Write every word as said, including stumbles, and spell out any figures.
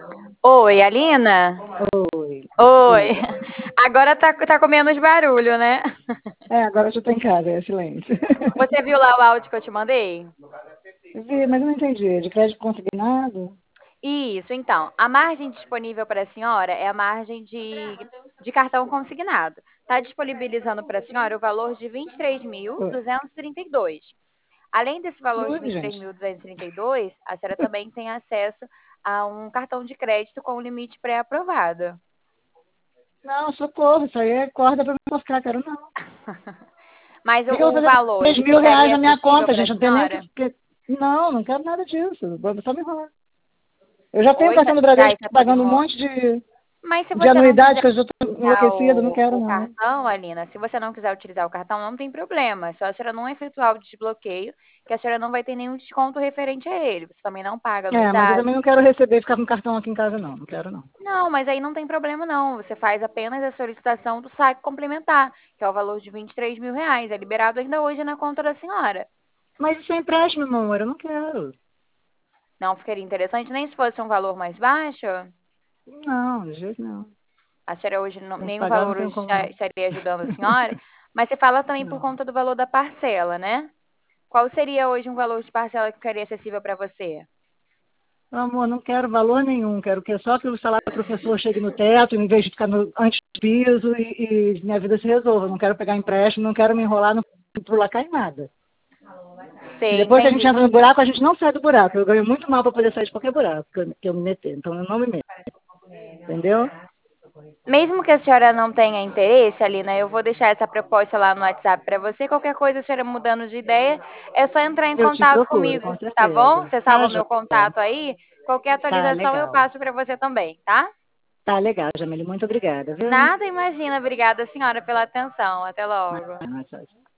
Oi, Alina? Oi, Oi. diga. Agora tá, tá com menos barulho, né? É, agora eu já tô em casa, é silêncio. Você viu lá o áudio que eu te mandei? Vi, mas eu não entendi. É de crédito consignado? Isso, então. A margem disponível para a senhora é a margem de, de cartão consignado. Está disponibilizando para a senhora o valor de vinte e três mil Oi. duzentos e trinta e dois. Além desse valor de Ui, vinte e três gente. mil duzentos e trinta e dois, a senhora também tem acesso a um cartão de crédito com limite pré-aprovado. Não, socorro, isso aí é corda pra me moscar, quero não. O Mas que, o, que eu vou o fazer com valor, três ele mil reais ficaria na minha acessível conta, para a gente? Não tem nem o senhora? que... que- Não, não quero nada disso. Vou só me enrolar. Eu já tenho Oi, cartão já, do já Bradesco está todo pagando um enrolado. monte de, Mas se de você não anuidade, quiser que eu já tô utilizar enlouquecida, não o, quero o não. cartão, Alina, se você não quiser utilizar o cartão, não tem problema. É só a senhora não efetuar o desbloqueio, que a senhora não vai ter nenhum desconto referente a ele. Você também não paga É, mas eu anuidade. também não quero receber e ficar com cartão aqui em casa, não. Não quero, não. Não, mas aí não tem problema não. Você faz apenas a solicitação do saque complementar, que é o valor de vinte e três mil reais. É liberado ainda hoje na conta da senhora. Mas isso é empréstimo, meu amor, eu não quero. Não ficaria interessante nem se fosse um valor mais baixo? Não, de jeito não. A senhora hoje, não, Tem que nenhum pagar, não valor tenho hoje como está- não. estaria ajudando a senhora. Mas você fala também por Não. conta do valor da parcela, né? Qual seria hoje um valor de parcela que ficaria acessível para você? Meu amor, não quero valor nenhum. Quero que só que o salário do professor chegue no teto, em vez de ficar no, antes do piso e, e minha vida se resolva. Não quero pegar empréstimo, não quero me enrolar, não pular cá em nada. E Sei, depois que a gente entendi. entra no buraco, a gente não sai do buraco. Eu ganho muito mal para poder sair de qualquer buraco que eu, que eu me meter. Então eu não me meto. Entendeu? Mesmo que a senhora não tenha interesse, Alina, eu vou deixar essa proposta lá no WhatsApp para você. Qualquer coisa, a senhora mudando de ideia, é só entrar em Eu te contato procuro, comigo, com tá bom? certeza. Você Tá, salva meu joia. contato aí. Qualquer Tá atualização eu legal. passo para você também, tá? Tá legal, Jamile. Muito obrigada, viu? Nada, imagina. Obrigada, senhora, pela atenção. Até logo. Ah, tchau, tchau.